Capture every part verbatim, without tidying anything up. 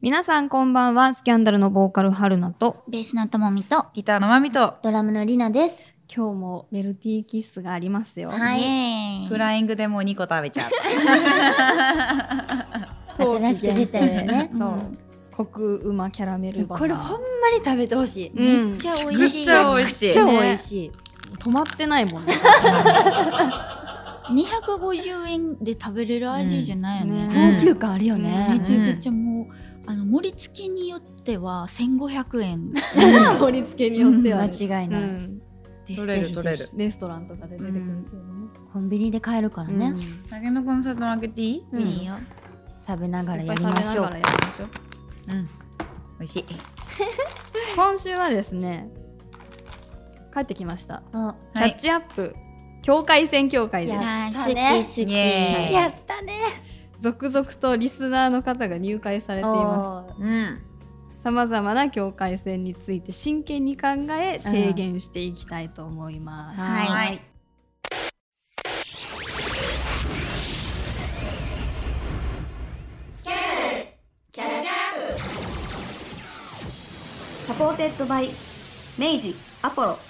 皆さんこんばんは。スキャンダルのボーカル春菜とベースのともみとギターのまみとドラムのりなです。 今日もメルティーキッスがありますよ。 はい、 イエーイ。 フライングでもうにこ食べちゃった新しく出たやつね。 そう、コクうまキャラメルバター。 これほんまに食べてほしい、 うん、 めっちゃ美味しい。 めっちゃ美味しいめっちゃ美味しい、 止まってないもんねにひゃくごじゅうえんで食べれる味じゃないよね、 うん高級感あるよめね、 ちゃくちゃもうあの盛り付けによってはせんごひゃくえん盛り付けによっては、ね、 間違いない、 うんです。 取れる取れる。 レストランとかで出てくるけどね、 コンビニで買えるからね、 うんタケノコの里開けていい？ うんいいよ。 食べながらいっぱいやりましょう。 食べながらやりましょう。 うん美味しい。 今週はですね、帰ってきました。 あ、 キャッチアップ境界線協会です。 あーやったね好き好き。 イエーイやったね。 続々とリスナーの方が入会されていまおーうんす。さまざまな境界線について真剣に考え提言していきたいと思います。 はいはいサポーテッドバイ明治アポロ。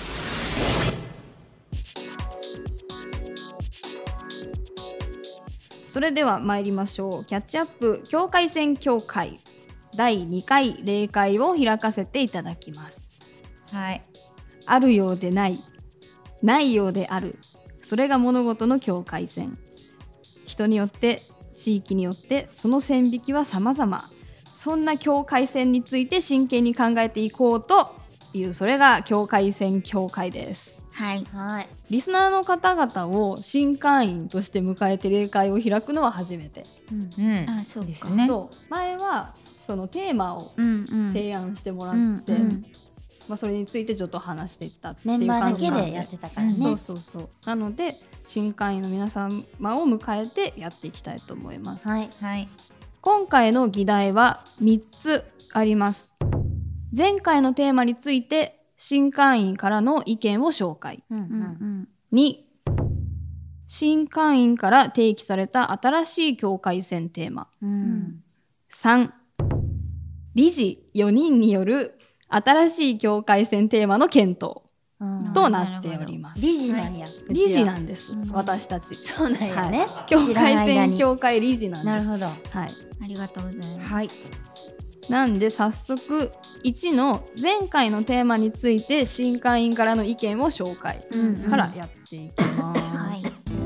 それでは参りましょう。キャッチアップ境界線協会だいにかい例会を開かせていただきます。 はいあるようでない、ないようである、それが物事の境界線。人によって地域によってその線引きは様々。そんな境界線について真剣に考えていこうという、それが境界線協会です。 はい。 はい、 リスナーの方々を新会員として迎えて例会を開くのは初めて、 うんうんあ、そうか。 ですね。 そう前はそのテーマをうんうん。 提案してもらって、 うんうんまあ、それについてちょっと話していったっていうメンバーだ感じなんでけでやってたからね、 そうそうそうなので新会員の皆様を迎えてやっていきたいと思います、 はい、 はい今回の議題はみっつあります。前回のテーマについて新会員からの意見を紹介。 うんううんんに新会員から提起された新しい境界線テーマ。 うんうんさん理事よにんによる新しい境界線テーマの検討うんとなっております。 理事なんや、 理事なんです、 うん私たち。 そうなんやね、 はい、境界線協会理事なんです。 なるほど、 はい、 ありがとうございます。 はい、 なんで早速いちの前回のテーマについて新会員からの意見を紹介うんからやっていきます。 はい。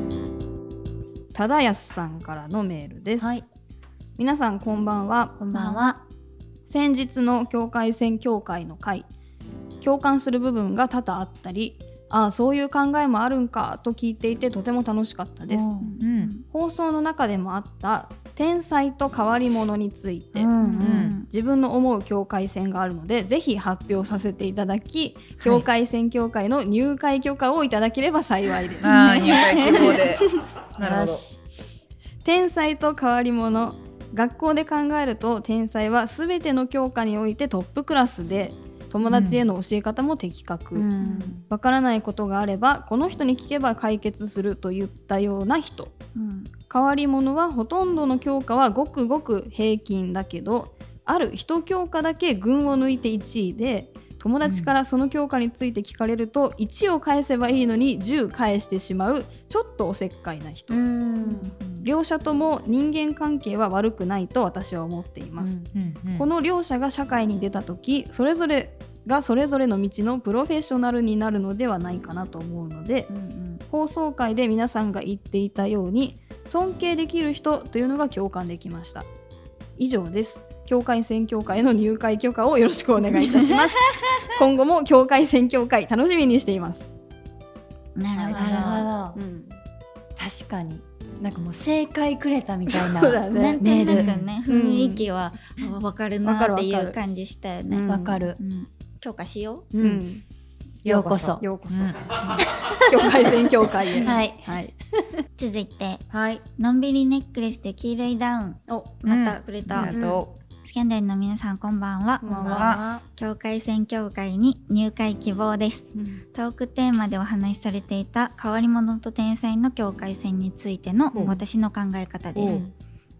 忠康さんからのメールです。 はい、 皆さんこんばんは。 こんばんは。 先日の境界線協会の会、共感する部分が多々あったり、ああそういう考えもあるんかと聞いていてとても楽しかったです。 うん放送の中でもあった天才と変わり者について、 うんううんん自分の思う境界線があるのでぜひ発表させていただき、境界線協会の入会許可をいただければ幸いです。 あー入会希望でなるほど。 よし、 天才と変わり者、学校で考えると天才は全ての教科においてトップクラスで、友達への教え方も的確、わうんからないことがあればこの人に聞けば解決するといったような人。 うん変わり者はほとんどの教科はごくごく平均だけど、ある一教科だけ群を抜いていちいで、友達からその教科について聞かれるといちを返せばいいのにじゅう返してしまうちょっとおせっかいな人、 うん両者とも人間関係は悪くないと私は思っています、 うんうんこの両者が社会に出た時それぞれがそれぞれの道のプロフェッショナルになるのではないかなと思うので、 うんうん放送回で皆さんが言っていたように尊敬できる人というのが共感できました。以上です。境界線協会への入会許可をよろしくお願いいたします今後も境界線協会楽しみにしています。 なるほど。 なるほど、 うん、 確かになんかもう正解くれたみたいなそうだねなんとメールなくね、 うん雰囲気はあ分かるなっていわかるわかるう感じしたよね。 うんわかる、 うん強化しよう。 ううんんようこそようこそ、 うん境界線協会へ。 はいはい、 続いてはい、 のんびりネックレスで黄色いダウン。 おまたくれた。 ありがとスキャンダルの皆さんこんばんは。 こんばんはは境界線協会に入会希望です。 うんトークテーマでお話しされていた変わり者と天才の境界線についてのうん私の考え方です。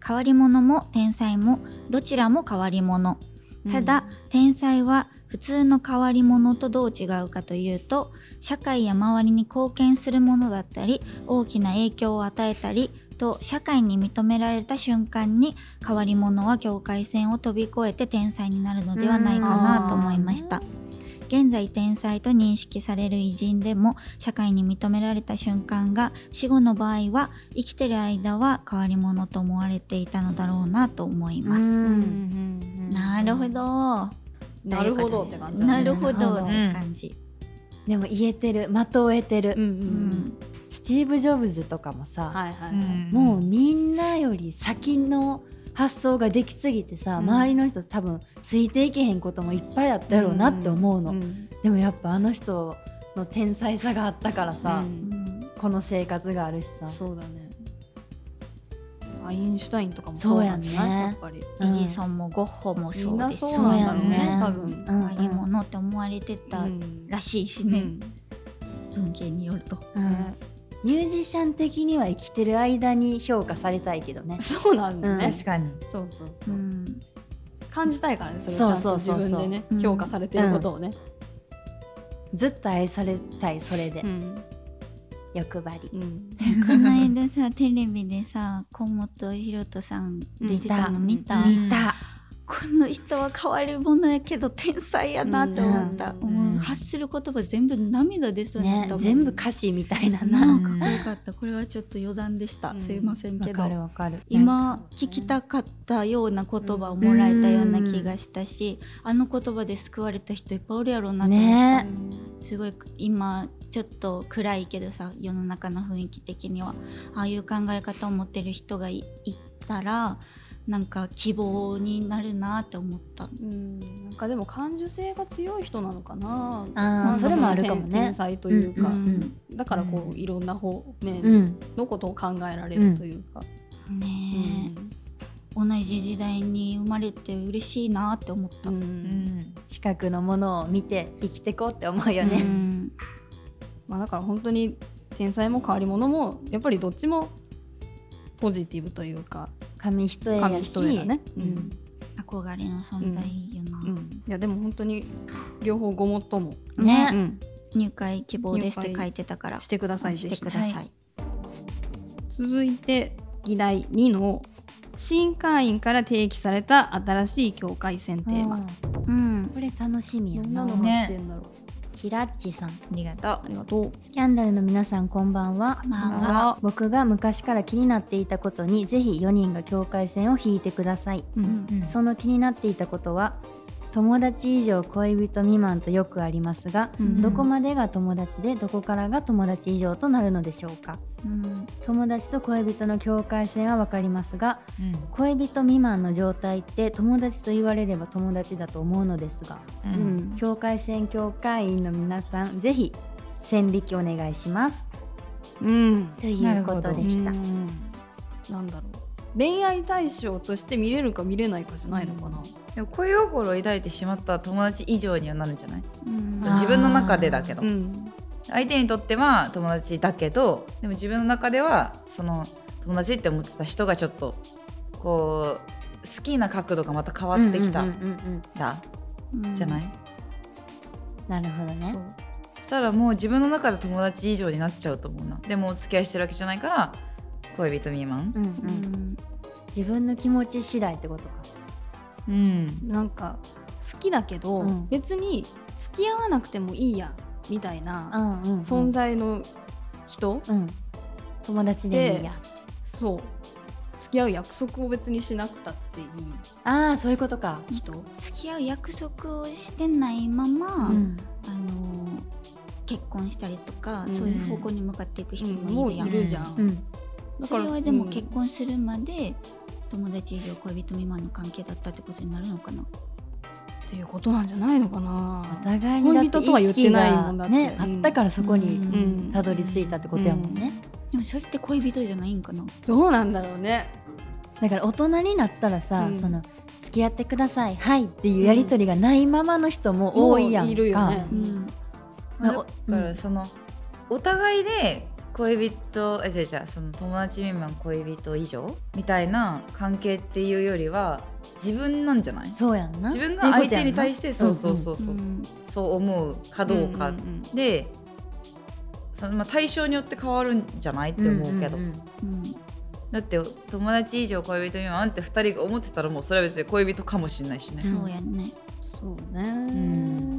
変わり者も天才もどちらも変わり者。ただ、うん、天才は普通の変わり者とどう違うかというと、社会や周りに貢献するものだったり大きな影響を与えたりと社会に認められた瞬間に、変わり者は境界線を飛び越えて天才になるのではないかなと思いました。現在天才と認識される偉人でも社会に認められた瞬間が死後の場合は生きてる間は変わり者と思われていたのだろうなと思います。なるほどなるほどって感じ、 なるほどって感じ、 うん、でも言えてる、的を得てる、うんうんうん、スティーブ・ジョブズとかもさ、はいはいはい、もうみんなより先の発想ができすぎてさ、うん、周りの人多分ついていけへんこともいっぱいあったやろうなって思うの、うんうん、でもやっぱあの人の天才さがあったからさ、うん、この生活があるしさ。 そうだね。アインシュタインとかもそうなんじゃない、ね、やっぱりエジソンもゴッホもそうです。 そうなんだろうね、多分変わり者って思われてたらしいしね、うん、文献によると、 うんうんミュージシャン的には生きてる間に評価されたいけどね。 そうなんだね、 うん、確かにそうそうそう、うん、感じたいからね、それをちゃんと自分でね、うん、評価されてることをね、 うん、ずっと愛されたい、それで、うん、欲張り、うん、 この間さテレビでさ河本ひろとさん出てたの見た見たこの人は変わり者やけど天才やなって思った、うんうん、発する言葉全部涙出そうになったもん、 ね、全部歌詞みたいななかっこよかった。これはちょっと余談でした、うん、すいませんけど、 わかるわかる。 今聞きたかったような言葉をもらえたような気がしたし、うん、あの言葉で救われた人いっぱいおるやろうなと思った、ね、すごい今ちょっと暗いけどさ、世の中の雰囲気的にはああいう考え方を持ってる人が い, いたらなんか希望になるなって思った。 うん、なんかでも感受性が強い人なのかな。 あ、それもあるかもね。 天才というか、うんうん、だからこういろんな方面のことを考えられるというか、 うん、ねえ、うん、同じ時代に生まれて嬉しいなって思った、うんうん、 近くのものを見て生きてこうって思うよね、うん、 まあ、だから本当に天才も変わり者もやっぱりどっちもポジティブというか紙一重やし、 ね、うん、 憧れの存在よな、うんうん、 いやでも本当に両方ごもっともね、うん、入会希望ですって書いてたからしてください、 してください、はい、 続いて議題にの新会員から提起された新しい境界線テーマ、 うん、これ楽しみやな。 どんなのが来てんだろう、ね、 ひらっちさん、ありがとう。 ありがとう。 スキャンダルの皆さんこんばんは。 こんばんは。 僕が昔から気になっていたことにぜひよにんが境界線を引いてください、うんうん、その気になっていたことは友達以上恋人未満とよくありますが、うん、どこまでが友達でどこからが友達以上となるのでしょうか、うん、友達と恋人の境界線は分かりますが、うん、恋人未満の状態って友達と言われれば友達だと思うのですが、うん、境界線境界員の皆さんぜひ線引きお願いします、うん、ということでした。 うんなんだろう、恋愛対象として見れるか見れないかじゃないのかな、うん、 でも恋心を抱いてしまった友達以上にはなるんじゃない、うん、自分の中でだけど、うん、相手にとっては友達だけどでも自分の中ではその友達って思ってた人がちょっとこう好きな角度がまた変わってきたらじゃない、 なるほどね。 そしたらもう自分の中で友達以上になっちゃうと思うな。でもお付き合いしてるわけじゃないから恋人未満、うんうん、 自分の気持ち次第ってことか。 うん、なんか好きだけど、うん、別に付き合わなくてもいいやみたいな存在の人、うんうん、 友達でいいや、 そう付き合う約束を別にしなくたっていい。 ああ、そういうことか。 人付き合う約束をしてないまま、うん、あの結婚したりとか、うん、そういう方向に向かっていく人もいるやん、 うん、もういるじゃん、うん、 それはでも結婚するまで友達以上恋人未満の関係だったってことになるのかなっていうことなんじゃないのかな。 お互いにだって意識が、ね、あったからそこにたどり着いたってことやもんね、うんうん、 でもそれって恋人じゃないんかな。 どうなんだろうね。 だから大人になったらさ、うん、その付き合ってくださいはいっていうやり取りがないままの人も多いやんか、うん、 いるよね、うん、 だからそのお互いで恋人えじゃじゃその友達未満恋人以上みたいな関係っていうよりは自分なんじゃない？ そうやんな。 自分が相手に対してそうそうそうそう、うん、そう思うかどうか、うんうん、でその、まあ、対象によって変わるんじゃないって思うけど、うんうんうん、だって友達以上恋人未満ってふたりが思ってたらもうそれは別に恋人かもしれないしね。 そうやね。 そうね、うん、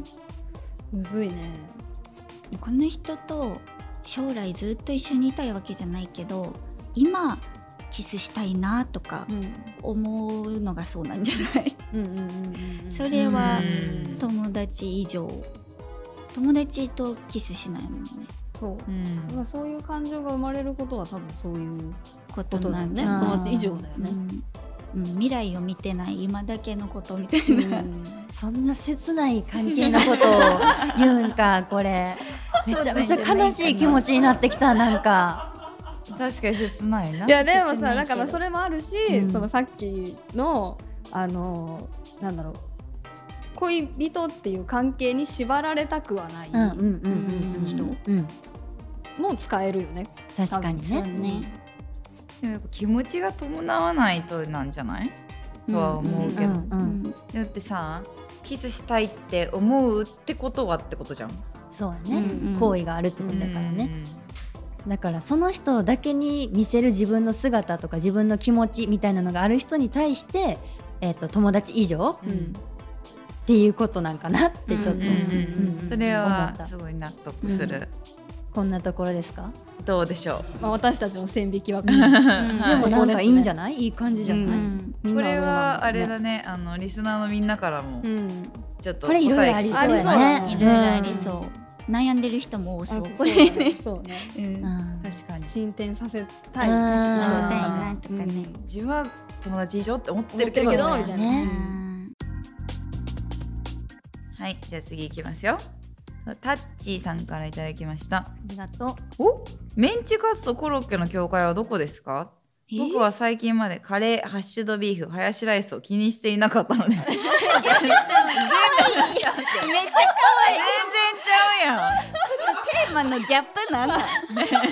むずいね。 この人と将来ずっと一緒にいたいわけじゃないけど今キスしたいなとか思うのがそうなんじゃない？それは友達以上友達とキスしないもんね。 そう、うん、だからそういう感情が生まれることは多分そういうことなんね。友達以上だよね、 うんうん、未来を見てない今だけのことみたいな、うん、 そんな切ない関係のことを言うんかこれめちゃめちゃ悲しい気持ちになってきた。なんか確かに切ないな。 いやでもさなんかまあそれもあるし、うん、そのさっきのあのなんだろう恋人っていう関係に縛られたくはない人も使えるよね。 確かにね。 ねでもやっぱ気持ちが伴わないとなんじゃない、うん、とは思うけど、うんうん、だってさキスしたいって思うってことはってことじゃん。 そうやね、うんうん、好意があるってことだからね、うん、だからその人だけに見せる自分の姿とか自分の気持ちみたいなのがある人に対して、えーと、友達以上、うん、っていうことなんかなってちょっと、うんうんうんうん、それはすごい納得する、うん、 こんなところですか？ どうでしょう、 まあ、私たちの線引きは、うん、 でもなんかいいんじゃない？いい感じじゃない、うんうん、これはあれだね、あのリスナーのみんなからも、うん、ちょっとこれいろいろありそうやね。 いろいろありそう、うん、悩んでる人も多そう。 これね、そうね、うん、 確かに進展させたいなとかね、うん、 自分は友達以上って思ってるけどみたいなね。はい、じゃあ次いきますよ。タッチーさんからいただきました。 ありがとう。お、メンチカツとコロッケの境界はどこですか？僕は最近までカレー、ハッシュドビーフ、ハヤシライスを気にしていなかったので全然めっちゃ可愛い。全然ちゃうやん。 テーマのギャップなんだ。 全然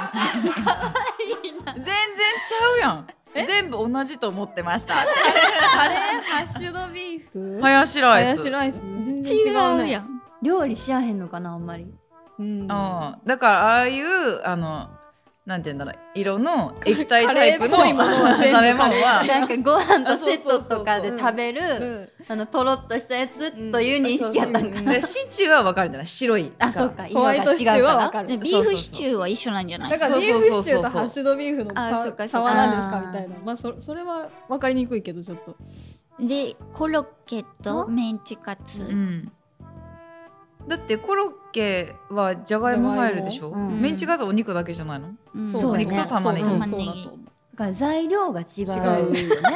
ちゃうやん。全部同じと思ってました。 カレー、ハッシュドビーフ、 ハヤシライス。 ハヤシライス全然違うやん。 料理しやへんのかなあんまり、 うん、あだからああいうあのなんていうんだろう色の液体タイプの食べ物はなんかご飯とセットとかで食べるあのとろっとしたやつという認識やったんかな。 シチューは分かるんじゃない？白い。 あそうか。 ホワイトシチューは分かる。 ビーフシチューは一緒なんじゃない？ だからビーフシチューとハッシュドビーフの差は何ですかみたいな。まあそそれは分かりにくいけどちょっと。 でコロッケとメンチカツ。うんだってコロッケはじゃがいも入るでしょ、うん、メンチカツはお肉だけじゃないの、 うん、そうね、 肉と玉ねぎ。 そうそうそうだから材料が違うよね。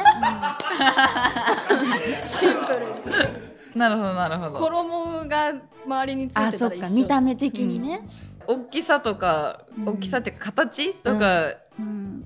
シンプルになるほどなるほど。 衣が周りについてたら一緒。 あそっか見た目的にね、 うん、大きさとか、うん、大きさって形とか、うん、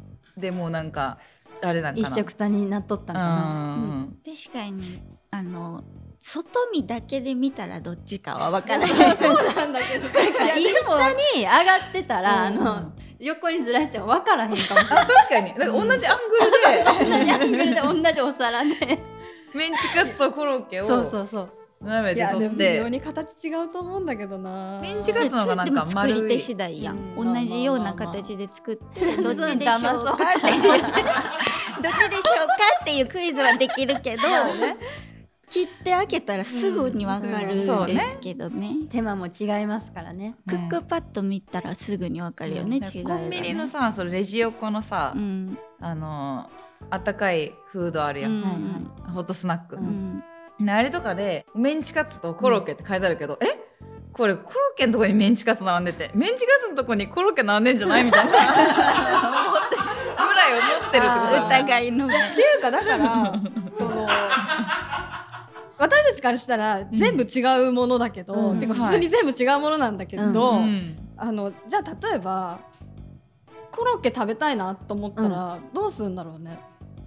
でもなんかあれなんかな一緒くたになっとったんかな、 うん、確かにあの外見だけで見たらどっちかは分からない。 そうなんだけどインスタに上がってたら、うん、あの横にずらしても分からへんかもしれない。 確かにだから同じアングルで同じアングルで同じお皿でメンチカツとコロッケをそうそうそう斜めで取って微妙に形違うと思うんだけどな。 メンチカツの方がなんか丸い。 作り手次第やん、うん、同じような形で作ってどっちでしょうかってどっちでしょうかっていうクイズはできるけど切って開けたらすぐに分かるんですけど ね,、うん、ね手間も違いますからね。 クックパッド見たらすぐに分かるよね、うん、違いがね。 コンビニのさそれレジ横のさ、うん、あのあったかいフードあるやん、うんうん、ホットスナック、うんうん、あれとかでメンチカツとコロッケって書いてあるけど、うん、えこれコロッケのとこにメンチカツ並んでてメンチカツのとこにコロッケ並んでんじゃないみたいなぐらい思ってるってことだね。 疑いのっていうかだからその私たちからしたら全部違うものだけど、うん、てか普通に全部違うものなんだけど、うん、あのじゃあ例えばコロッケ食べたいなと思ったらどうするんだろうね。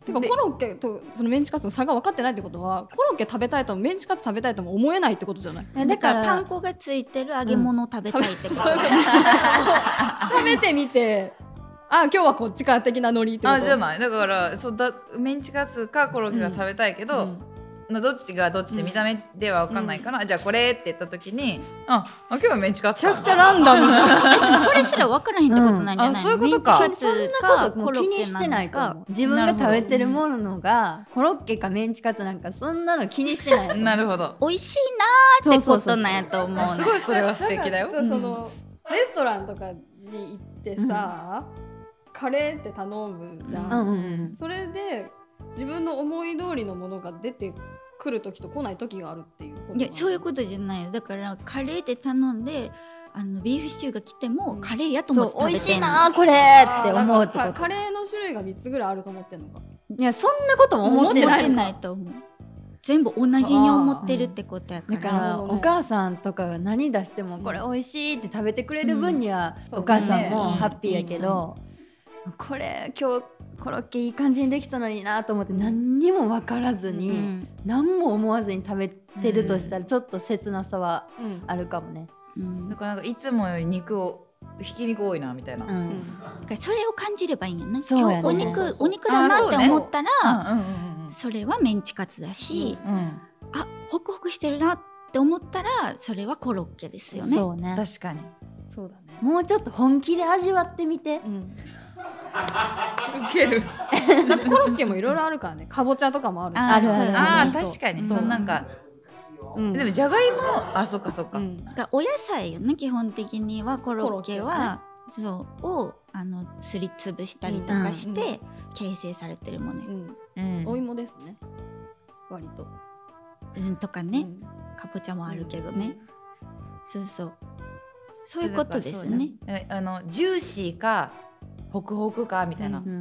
てかコロッケとそのメンチカツの差が分かってないってことは、コロッケ食べたいともメンチカツ食べたいとも思えないってことじゃない？ だからパン粉がついてる揚げ物を食べたいってこと、うん、 食べてみてあ今日はこっちか的なノリってこと？ あじゃないだからそうだメンチカツかコロッケが食べたいけど、うんどっちがどっちで見た目では分かんないから、うん、じゃあこれって言った時にあ今日はメンチカツかめちゃくちゃランダムじゃんそれすら分からへんってことなんじゃない、 うん、あそういうことか。 メンチカツかコロッケなのか気にしてないか自分が食べてるものがコロッケかメンチカツなんかそんなの気にしてないなるほど美味しいなーってことなんやと思う。 すごいそれは素敵だよ。 そのレストランとかに行ってさ、うん、カレーって頼むじゃん、うんうんうん、それで自分の思い通りのものが出て来る時と来ない時があるっていうこと。 いやそういうことじゃないよ。だからカレーで頼んであのビーフシチューが来ても、うん、カレーやと思って食べてんの。 美味しいなこれって思うってこと。 カレーの種類がみっつぐらいあると思ってんのか。 いやそんなことも思ってない。 思ってないと思う。全部同じに思ってるってことやから。 だからお母さんとかが何出してもこれ美味しいって食べてくれる分には、うん、お母さんもハッピーやけど、うん、これ今日コロッケいい感じにできたのになと思って何にも分からずに、うん、何も思わずに食べてるとしたらちょっと切なさはあるかもね、 うん、だからなんかいつもより肉をひき肉多いなみたいな、うん、 だからそれを感じればいいんやな。今日お肉お肉だなって思ったら そ,、ねうんうんうん、それはメンチカツだし、うんうん、あホクホクしてるなって思ったらそれはコロッケですよね。 そうね確かにそうだね。 もうちょっと本気で味わってみて、うんウケるコロッケもいろいろあるからね。かぼちゃとかもあるし。 あるあるあ確かにそんなんか、うん、でもじゃがいもあそっかそっか、うん、 だお野菜よね基本的にはコロッケは、ね、そうをあのすりつぶしたりとかして、うん、形成されてるもの、うんうん、お芋ですね割と、 うん、とかね、うん、かぼちゃもあるけどね、うん、そうそうそういうことですね。 あのジューシーかホクホクかみたいな、うんうん、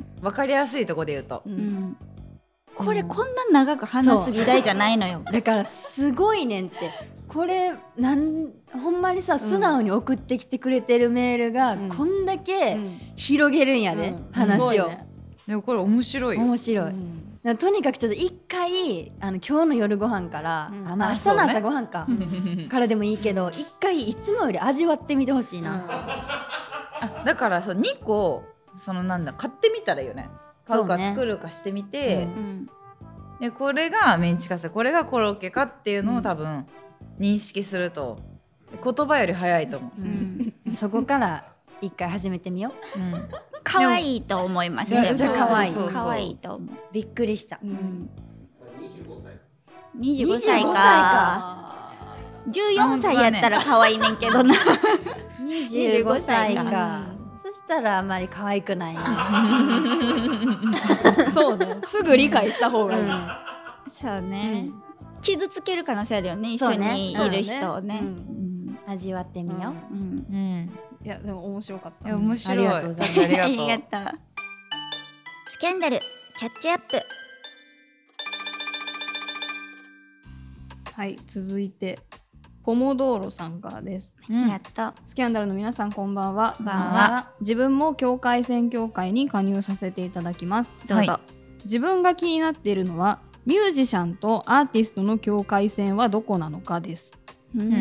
分かりやすいところで言うと、うん、 これこんな長く話す議題じゃないのよ。 だからすごいねんって。これなんほんまにさ素直に送ってきてくれてるメールが、うん、こんだけ広げるんやで、うん、話を、ね、 でもこれ面白いよ。 面白い、うん、とにかくちょっと一回あの今日の夜ご飯から、うんあまあ、明日の朝ご飯か、ね、からでもいいけど一回いつもより味わってみてほしいな、うんあだからそうにこそのなんだ買ってみたらいいよね。買うか作るかしてみて、ねうん、でこれがメンチカツこれがコロッケかっていうのを多分認識すると言葉より早いと思う、うんうん、そこから一回始めてみよう、うん、 可愛いと思います。 めっちゃ可愛い可愛いと思う。 びっくりした、うん、 にじゅうごさいかじゅうよんさいやったら可愛いねんけどなにじゅうごさいか、うん、そしたらあまり可愛くないなそうねすぐ理解した方がいい、うん、 そうね、うん、傷つける可能性あるよね一緒にいる人をね、うんうんうん、味わってみよう、うんうん、いやでも面白かった。 いや面白い。 ありがとうございます。 ありがとう。スキャンダルキャッチアップ。 はい続いてポモドーロさんからです、 うん、やったスキャンダルの皆さんこんばんは。 こんばんは。 自分も境界線協会に加入させていただきます。 どうぞ、はい、 自分が気になっているのはミュージシャンとアーティストの境界線はどこなのかです。うんうん、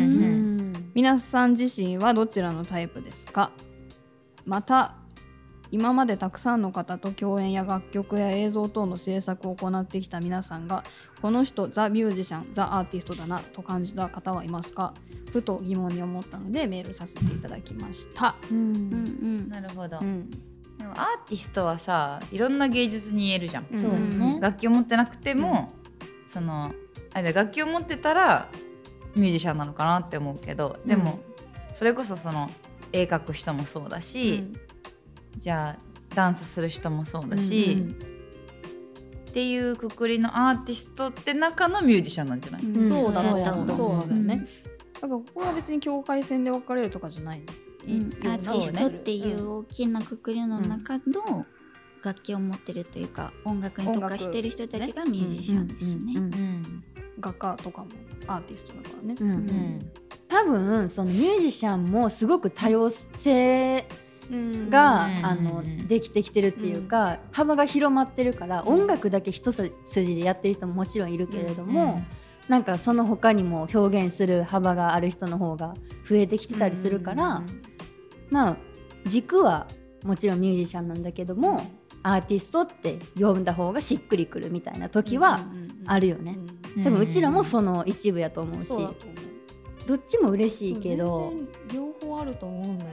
皆さん自身はどちらのタイプですか。また今までたくさんの方と共演や楽曲や映像等の制作を行ってきた皆さんがこの人ザ・ミュージシャンザ・アーティストだなと感じた方はいますか。ふと疑問に思ったのでメールさせていただきました、うんうんうん、なるほど、うん、でもアーティストはさいろんな芸術に言えるじゃん、 そうね、 楽器を持ってなくても、うん、そのあ楽器を持ってたらミュージシャンなのかなって思うけど、でも、うん、それこそその絵描く人もそうだし、うん、じゃあダンスする人もそうだし、うんうん、っていうくくりのアーティストって中のミュージシャンなんじゃない、 うん、そうだろうそうなんだよね、だからここは別に境界線で分かれるとかじゃない、 うん、アーティストっていう大きなくくりの中の楽器を持ってるというか音楽に特化してる人たちがミュージシャンですね。 画家とかもアーティストだからね、 うんうん、多分そのミュージシャンもすごく多様性があのできてきてるっていうか、うん、幅が広まってるから、音楽だけ一筋でやってる人ももちろんいるけれども、うん、なんかその他にも表現する幅がある人の方が増えてきてたりするから、うん、まあ軸はもちろんミュージシャンなんだけども、うん、アーティストって呼んだ方がしっくりくるみたいな時はあるよね、うん、多分うちらもその一部やと思うし、うん、どっちも嬉しいけど全然両方あると思うんだよ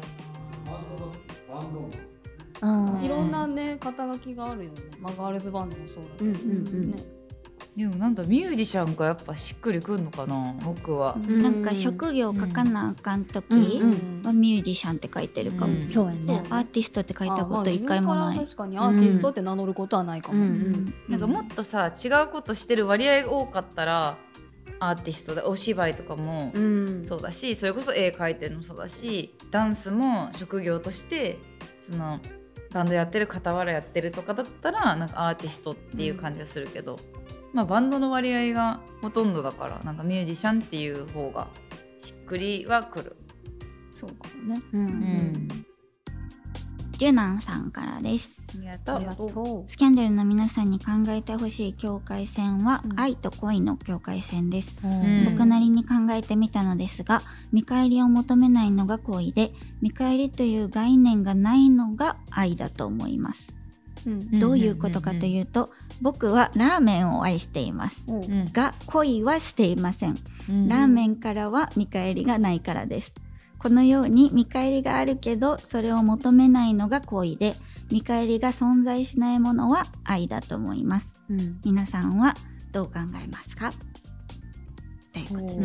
な。 いろんなね肩書きがあるよね。まあ、ガールズバンドもそうだけど、うんうんうんね、 でもなんだミュージシャンがやっぱしっくりくんのかな僕は、 うん、なんか職業書かなあかん時はミュージシャンって書いてるかも、うんうん、 そうやね。 アーティストって書いたこと一回もない。 確かにアーティストって名乗ることはないかも、うんうん、 なんかもっとさ違うことしてる割合が多かったらアーティストでお芝居とかもそうだし、うん、それこそ絵描いてるのもそうだし、ダンスも職業としてそのバンドやってる傍らやってるとかだったらなんかアーティストっていう感じがするけど、うん、まあ、バンドの割合がほとんどだからなんかミュージシャンっていう方がしっくりはくる。 そうかもね、 うんうん、ジュナンさんからです。 ありがとう。ありがとう。スキャンダルの皆さんに考えてほしい境界線は、うん、愛と恋の境界線です、うん、僕なりに考えてみたのですが、見返りを求めないのが恋で、見返りという概念がないのが愛だと思います、うん、どういうことかというと、うんうんうん、僕はラーメンを愛しています、うん、が恋はしていません、うん、ラーメンからは見返りがないからです。このように見返りがあるけどそれを求めないのが恋で、見返りが存在しないものは愛だと思います、うん、皆さんはどう考えますかということです。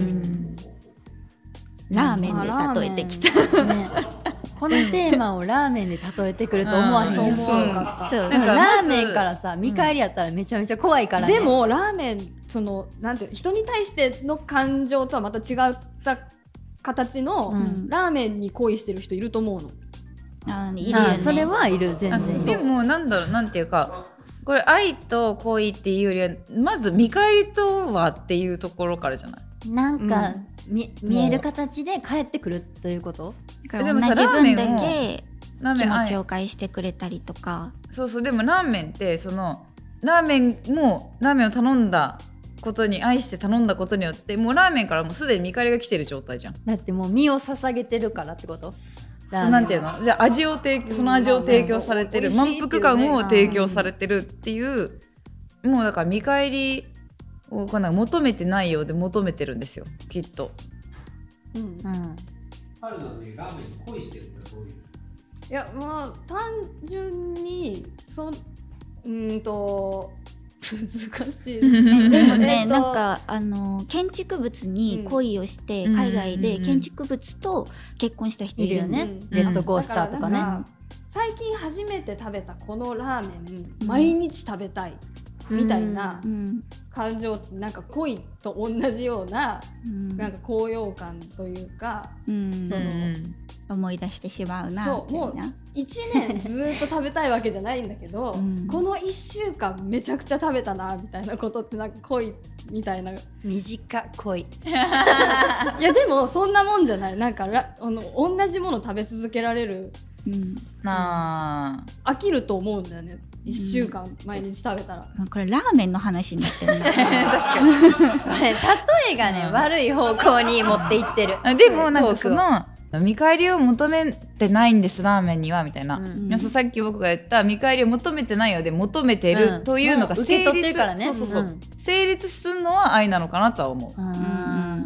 ラーメンで例えてきた、ね、 このテーマをラーメンで例えてくると思わへん、うん、そう思わなかった。ラーメンからさ見返りやったらめちゃめちゃ怖いからね、 でもラーメンそのなんて人に対しての感情とはまた違った形の、うん、ラーメンに恋してる人いると思うの。 あいるよね。 それはいる全然。 でもなんだろうなんていうかこれ愛と恋っていうよりはまず見返りとはっていうところからじゃない。 なんか、うん、見, 見える形で返ってくるということ。 だから同じ分だけ気持ちを返してくれたりとか。 そうそうでもラーメンってそのラーメンもラーメンを頼んだことに愛して頼んだことによってもうラーメンからもうすでに見返りが来てる状態じゃん。 だってもう身を捧げてるからってこと。 そうなんていうのじゃあ味を提その味を提供されてる、うん、満腹感を提供されてるっていう、うん、もうだから見返りをこうなんか求めてないようで求めてるんですよきっと。 うんうん。 春菜ねラーメンに恋してるんだどういう。 いやまあ単純にそうんと。難しいでもね、なんかあの建築物に恋をして、うん、海外で建築物と結婚した人いるよね、うん、 ジェットコースターとかね、うん、 最近初めて食べたこのラーメン、うん、毎日食べたいみたいな感情ってなんか恋と同じような、うん、なんか高揚感というか、うん、その思い出してしまうなそうもういちねんずっと食べたいわけじゃないんだけど、うん、このいっしゅうかんめちゃくちゃ食べたなみたいなことってなんか恋みたいな短恋いやでもそんなもんじゃないなんかあの同じもの食べ続けられる、 うん、なあ飽きると思うんだよねいっしゅうかん毎日食べたら、 うん、これラーメンの話になってるな確かにこれ例えがね、うん、悪い方向に持っていってるでもなんかその見返りを求めてないんですラーメンにはみたいな、うん、さっき僕が言った見返りを求めてないようで求めてるというのが成立、 からね、 そうそうそう、うん、成立するのは愛なのかなとは思う、うんうん、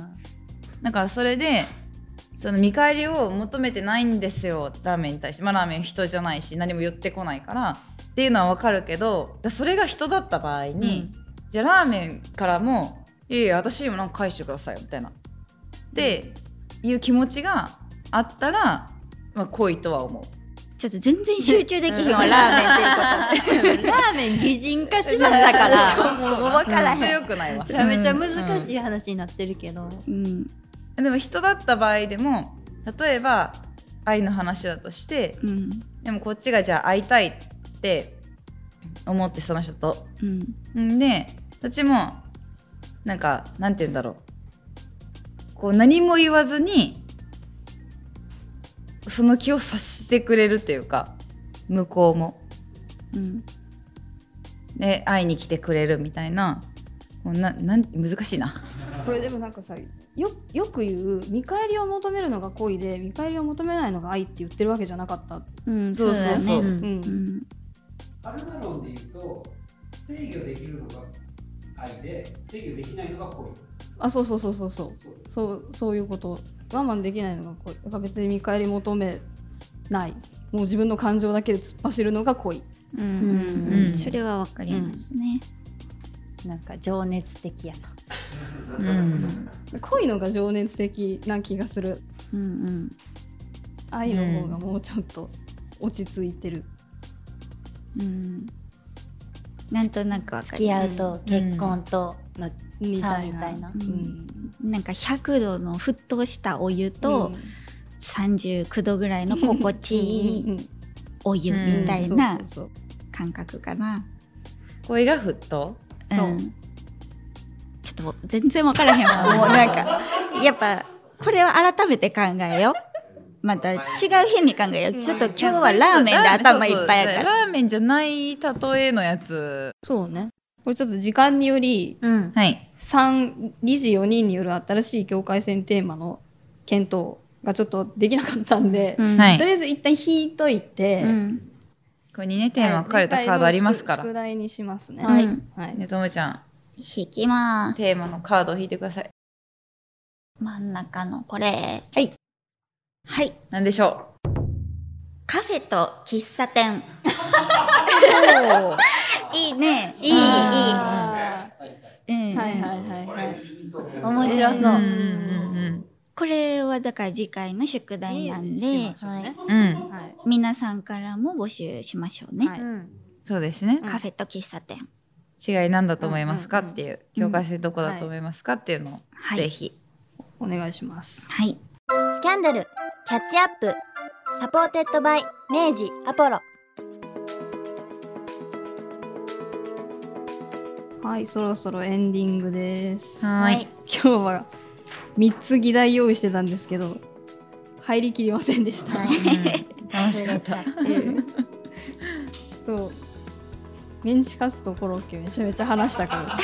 だからそれでその見返りを求めてないんですよラーメンに対して、まあ、ラーメン人じゃないし何も寄ってこないからっていうのは分かるけどそれが人だった場合に、うん、じゃあラーメンからもいやいや私にもなんか返してくださいよみたいなっていう気持ちがあったら、まあ、恋とは思う。 ちょっと全然集中できひんわラーメンっていうことラーメン擬人化しましたからもう分からへん強くないわめちゃめちゃ難しい話になってるけど、 うんうん、でも人だった場合でも例えば愛の話だとして、うん、でもこっちがじゃあ会いたいって思ってその人と、うん、でどっちもなんかなんて言うんだろうこう何も言わずにその気を察してくれるっていうか、向こうも、うんで会いに来てくれるみたいな、ななん難しいな。 これでもなんかさ、よ, よく言う見返りを求めるのが恋で見返りを求めないのが愛って言ってるわけじゃなかった、 うん、そうそうそう、うんうん、 カルナ論で言うと制御できるのが愛で制御できないのが恋。 あ、そうそうそうそうそうそうそういうこと。我慢できないのが恋だから、別に見返り求めない、もう自分の感情だけで突っ走るのが恋、 うんうんうん、それはわかりますね、 うん、なんか情熱的やな、 うん、恋のが情熱的な気がする、うんうん、愛の方がもうちょっと落ち着いてる、 うん、なんとなくわかる。 付き合うと結婚との差みたいな、 うんうん、なんかひゃくどの沸騰したお湯とさんじゅうきゅうどぐらいの心地いいお湯みたいな感覚かな。 恋が沸騰、 うん、そうちょっと全然分からへんわもうなんかやっぱこれは改めて考えよう。また違う日に考えよう。ちょっと今日はラーメンで頭いっぱいやから。 ラーメンじゃない例えのやつ。 そうね。これちょっと時間により、うん、さん理事よにんによる新しい境界線テーマの検討がちょっとできなかったんで、うんはい、とりあえず一旦引いといて、うん、 これにねテーマ書かれたカードありますから、 宿題にしますね。 はい。はい、ねともちゃん引きます。 テーマのカードを引いてください。 真ん中のこれ。はい。はい。 何でしょう。 カフェと喫茶店。いいね。いいいい。うん。はいはいはいはい。 面白そう。うんうんうんうんこれはだから次回の宿題なんで、ねはいうんはい、皆さんからも募集しましょうね、はいうん、 そうですね。 カフェと喫茶店違い何だと思いますかっていう、境界線どこだと思いますかっていうのを、はい、ぜひお願いします。 はい。 スキャンダルキャッチアップサポーテッドバイ明治アポロ。 はい、そろそろエンディングです。 はい。 今日はみっつ議題用意してたんですけど入りきりませんでした、はいうん、 楽しかった、えー、 ちょっとメンチカツとコロッケめちゃめちゃ話したから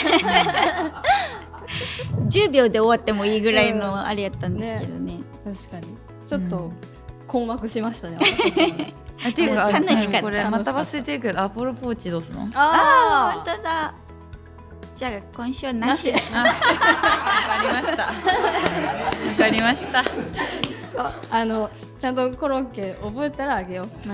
じゅうびょうで終わってもいいぐらいのあれやったんですけど ね, ね確かにちょっと困惑しましたね、 うん、っていうか楽しかった。 これまた忘れてるけどアポロポーチどうすの？ ああ本当だ。じゃあ今週はなし。わかりました。わかりました。 あ、あのちゃんとコロッケ覚えたらあげよう。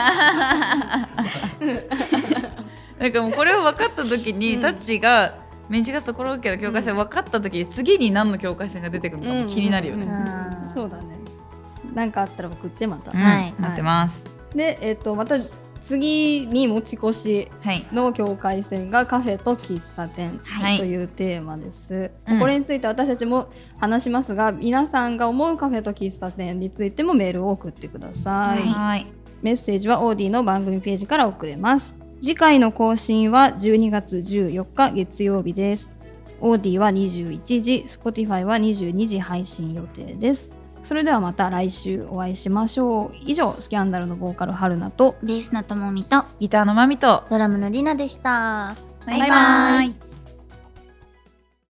なんかもうこれを分かった時に、うん、タッチがメンチカツとコロッケの境界線分かった時に、うん、次に何の境界線が出てくるのかも気になるよね。うんうんうん、そうだね。なんかあったら送ってまた。 うん、はい。待ってます。 で、えっとまた。次に持ち越しの境界線がカフェと喫茶店というテーマです、はい、これについて私たちも話しますが、うん、皆さんが思うカフェと喫茶店についてもメールを送ってください、はい、メッセージはオーディの番組ページから送れます。次回の更新はじゅうにがつじゅうよっか月曜日です。オーディはにじゅういちじ、Spotify はにじゅうにじ配信予定です。それではまた来週お会いしましょう。以上、スキャンダルのボーカル春菜とベースのともみとギターのまみとドラムのりなでした。 バイバイ。